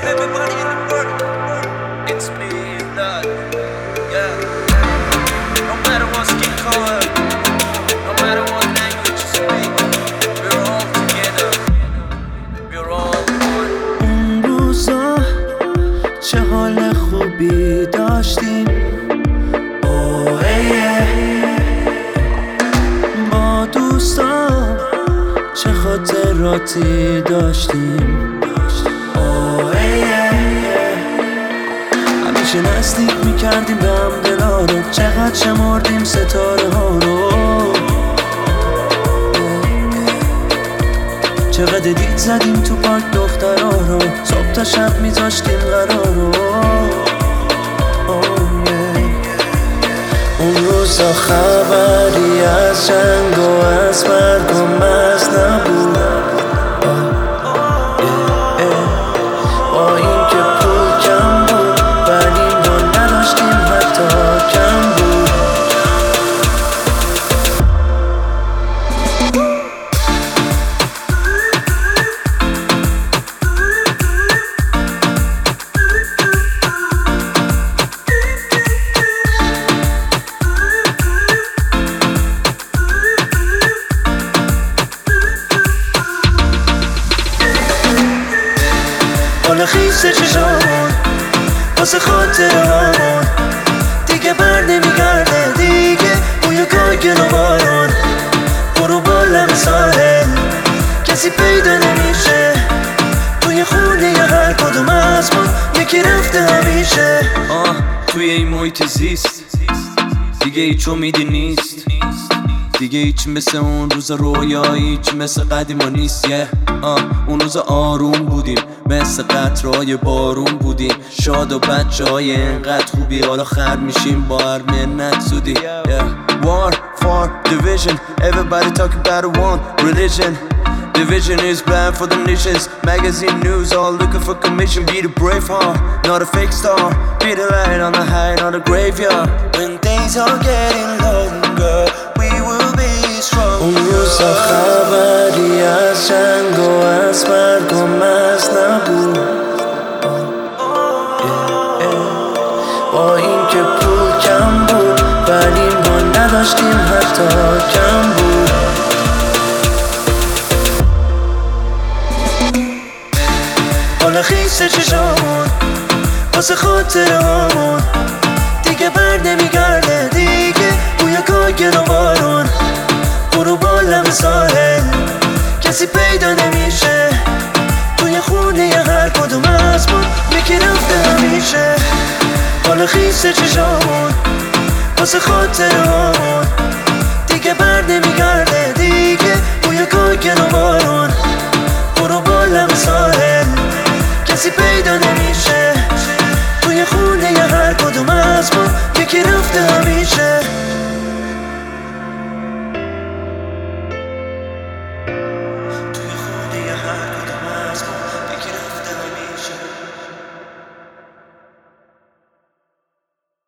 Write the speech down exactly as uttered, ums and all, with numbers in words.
everybody in the world. It's me, that, yeah. No matter what skin color, no matter what language you speak, we're all together, we're all one. اون روزا چه حال خوبی داشتیم، اوه با دوستان چه خاطراتی داشتیم، اوه همیشه نزدیک میکردیم به هم دلا رو، چقدر شمردیم ستاره ها رو، چقدر دید زدیم تو پارک دخترها رو، صبح تا شب میذاشتیم قرار رو. اون روزا خبری از جنگ و از مرگ و مرز نبود، با این که پول کم بود ولی ما نداشتیم حتی کم بود. حالا خیسه چشامون واسه خاطره هامون، دیگه بر نمیگرده، دیگه بوی گاگل و بارون، برو بالم ساحل کسی پیدا نمیشه، توی خونه ی هر کدوم از ما یکی رفته همیشه. آه توی این محیط زیست دیگه هیچ امیدی نیست، دیگه هیچ مثل اون روز رویایی، هیچ مثل قدیما نیست. yeah. آه اون روز آروم بودیم، مثل قطرهای بارون بودیم، شاد و بچه های انقدر خوبی، حالا خرد میشیم با هر منت زودی. yeah. War, for, division, everybody talking about one religion. Division is bad for the nations. Magazine news all looking for commission. Be the brave heart, not a fake star. Be the light on the high, not a graveyard. When days are getting longer, we will be strong. اون روزا خبری از جنگ و از مرگ و مرز نبود، با این که پول کم بود ولی ما نداشتیم حتی کم بود. حالا خیسه چشامون واسه خاطره هامون، دیگه بر نمیگرده، دیگه بوی گاگل و بارون، برو بالم ساحل کسی پیدا نمیشه، توی خونه ی هر کدوم از ما یکی رفته همیشه. حالا خیسه چشامون واسه خاطره هامون، دیگه بر نمیگرده، دیگه بوی گاگل و بارون، برو بالم ساحل